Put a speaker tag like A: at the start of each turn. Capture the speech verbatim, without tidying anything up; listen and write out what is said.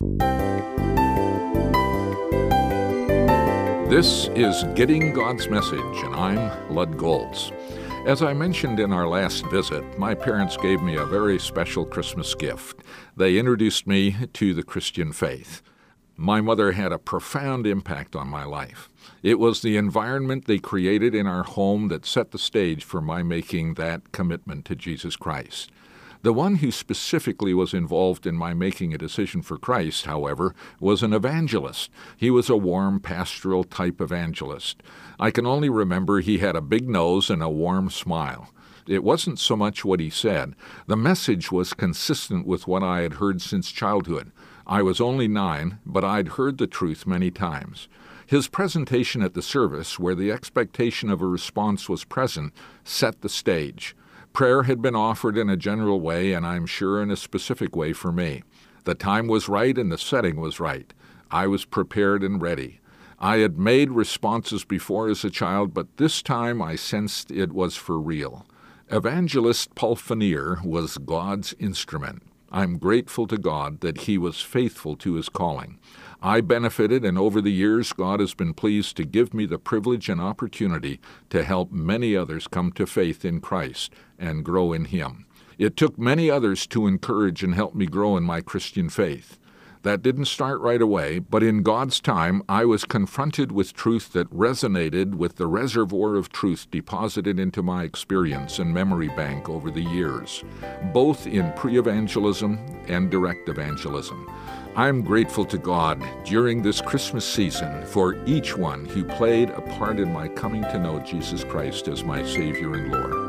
A: This is Getting God's Message, and I'm Lud Goltz. As I mentioned in our last visit, my parents gave me a very special Christmas gift. They introduced me to the Christian faith. My mother had a profound impact on my life. It was the environment they created in our home that set the stage for my making that commitment to Jesus Christ. The one who specifically was involved in my making a decision for Christ, however, was an evangelist. He was a warm, pastoral type evangelist. I can only remember he had a big nose and a warm smile. It wasn't so much what he said. The message was consistent with what I had heard since childhood. I was only nine, but I'd heard the truth many times. His presentation at the service, where the expectation of a response was present, set the stage. Prayer had been offered in a general way, and I'm sure in a specific way for me. The time was right and the setting was right. I was prepared and ready. I had made responses before as a child, but this time I sensed it was for real. Evangelist Paul Fanier was God's instrument. I'm grateful to God that he was faithful to his calling. I benefited, and over the years, God has been pleased to give me the privilege and opportunity to help many others come to faith in Christ and grow in Him. It took many others to encourage and help me grow in my Christian faith. That didn't start right away, but in God's time, I was confronted with truth that resonated with the reservoir of truth deposited into my experience and memory bank over the years, both in pre-evangelism and direct evangelism. I'm grateful to God during this Christmas season for each one who played a part in my coming to know Jesus Christ as my Savior and Lord.